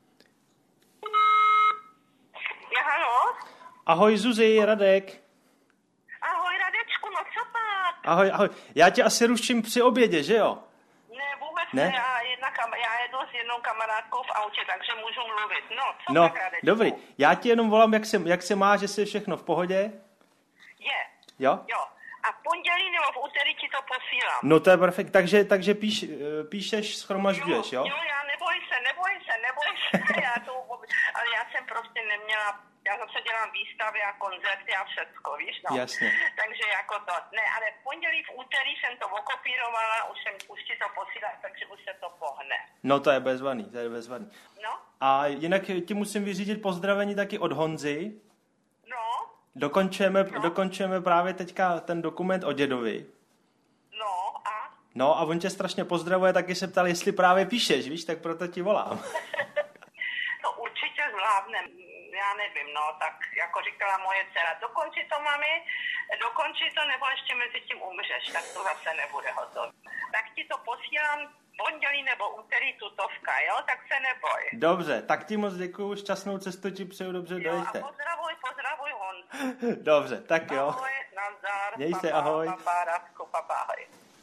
Halo? Ahoj Zuzi, Radek. Ahoj Radečku, no co pak? Ahoj, ahoj. Já tě asi ruším při obědě, že jo? Ne, vůbec Ne? ne, já, jedna kam, já jedu s jednou kamarádkou v autě, takže můžu mluvit. No, co No, tak Radečku? dobrý. Já ti jenom volám, jak se, jak se má, že jsi všechno v pohodě? Je. Jo? Jo. A v pondělí nebo v úterý ti to posílám. No to je perfekt, takže, takže píš, píšeš, schromažďuješ, jo? Jo, já neboj se, neboj se, neboj se, já to, ale já jsem prostě neměla, já zase dělám výstavy a koncerty a všecko, víš, no. Jasně. Takže jako to, ne, ale v pondělí, v úterý jsem to okopírovala, už jsem, už ti to posílala, takže už se to pohne. No to je bezvaný, to je bezvaný. No. A jinak ti musím vyřídit pozdravení taky od Honzy. No. Dokončujeme, no. dokončujeme právě teďka ten dokument o dědovi. No a? No a on tě strašně pozdravuje, taky se ptal, jestli právě píšeš, víš, tak proto ti volám. To určitě zvládnem, já nevím, no, tak jako říkala moje dcera, dokonči to, mami, dokonči to, nebo ještě mezi tím umřeš, tak to zase nebude hotový. Tak ti to posílám pondělí nebo úterý tutovka, jo, tak se neboj. Dobře, tak ti moc děkuju, šťastnou cestu ti přeju, dobře, Jo, dojďte. a pozdravuj, pozdravuj hon. Dobře, tak jo. Ahoj, nazdar. Měj se, papa, ahoj. Papa, Radku, papa, ahoj.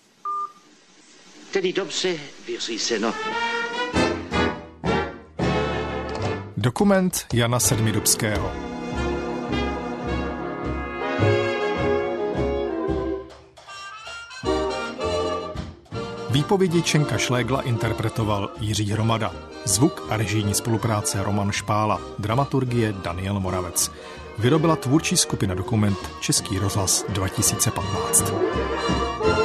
Tedy dobře, věří se, no. Dokument Jana Sedmidubského. Výpovědi Čenka Šlégla interpretoval Jiří Hromada. Zvuk a režijní spolupráce Roman Špála. Dramaturgie Daniel Moravec. Vyrobila tvůrčí skupina Dokument Český rozhlas dva tisíce patnáct.